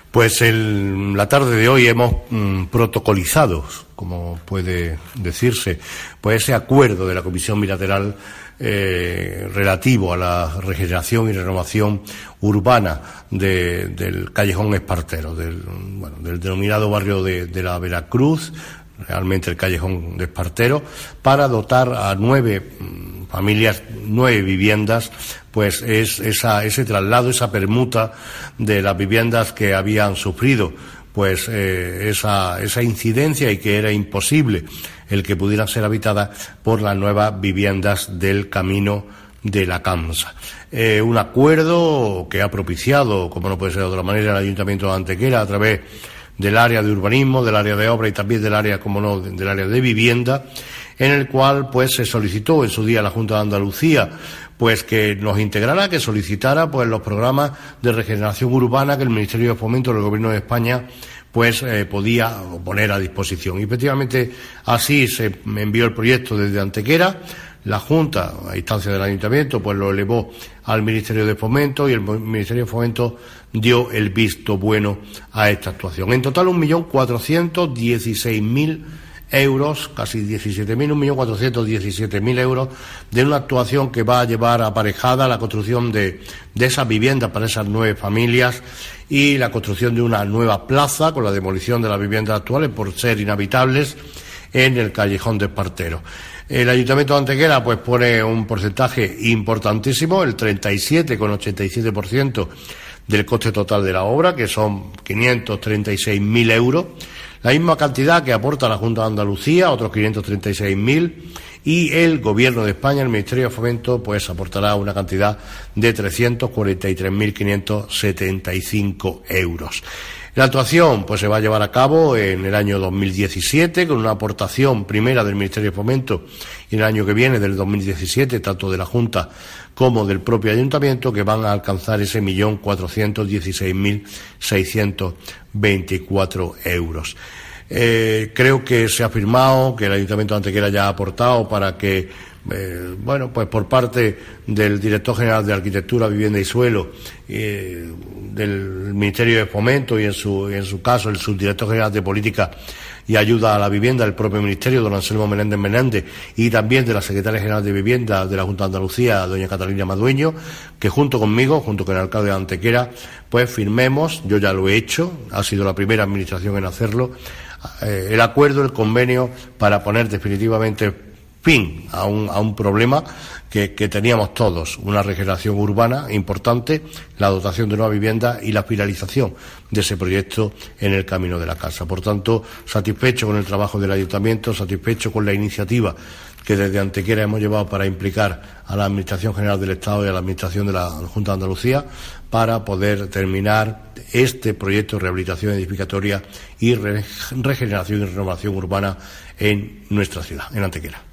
Pues la tarde de hoy hemos protocolizado, como puede decirse, pues ese acuerdo de la Comisión Bilateral relativo a la regeneración y renovación urbana del Callejón Espartero, del denominado barrio de la Veracruz, realmente el Callejón de Espartero, para dotar a 9 familias, 9 viviendas, pues es ese traslado, esa permuta de las viviendas que habían sufrido pues esa incidencia y que era imposible el que pudieran ser habitadas por las nuevas viviendas del Camino de la Camsa. Un acuerdo que ha propiciado, como no puede ser de otra manera, el Ayuntamiento de Antequera a través del área de urbanismo, del área de obra y también del área, como no, del área de vivienda, en el cual pues se solicitó en su día a la Junta de Andalucía pues que nos integrara, que solicitara pues los programas de regeneración urbana que el Ministerio de Fomento del Gobierno de España pues podía poner a disposición. Y efectivamente así se envió el proyecto desde Antequera. La Junta, a instancia del Ayuntamiento, pues lo elevó al Ministerio de Fomento y el Ministerio de Fomento dio el visto bueno a esta actuación. En total 1.416.000 euros, casi 17.000, 1.417.000 euros de una actuación que va a llevar aparejada la construcción de esas viviendas para esas 9 familias y la construcción de una nueva plaza con la demolición de las viviendas actuales por ser inhabitables en el Callejón de Espartero. El Ayuntamiento de Antequera pues pone un porcentaje importantísimo, el 37,87% del coste total de la obra, que son 536.000 euros. La misma cantidad que aporta la Junta de Andalucía, otros 536.000, y el Gobierno de España, el Ministerio de Fomento, pues aportará una cantidad de 343.575 euros. La actuación pues se va a llevar a cabo en el año 2017 con una aportación primera del Ministerio de Fomento y en el año que viene, del 2017, tanto de la Junta como del propio Ayuntamiento, que van a alcanzar ese 1.416.624 euros. Creo que se ha firmado, que el Ayuntamiento de Antequera ya ha aportado para que pues por parte del Director General de Arquitectura, Vivienda y Suelo, del Ministerio de Fomento y en su caso el Subdirector General de Política y Ayuda a la Vivienda del propio Ministerio, don Anselmo Menéndez, y también de la Secretaria General de Vivienda de la Junta de Andalucía, doña Catalina Madueño, que junto conmigo, junto con el alcalde de Antequera, pues firmemos, yo ya lo he hecho, ha sido la primera administración en hacerlo, el acuerdo, el convenio para poner definitivamente fin a un problema que teníamos todos, una regeneración urbana importante, la dotación de nueva vivienda y la finalización de ese proyecto en el Camino de la Casa. Por tanto, satisfecho con el trabajo del Ayuntamiento, satisfecho con la iniciativa que desde Antequera hemos llevado para implicar a la Administración General del Estado y a la Administración de la Junta de Andalucía para poder terminar este proyecto de rehabilitación edificatoria y regeneración y renovación urbana en nuestra ciudad, en Antequera.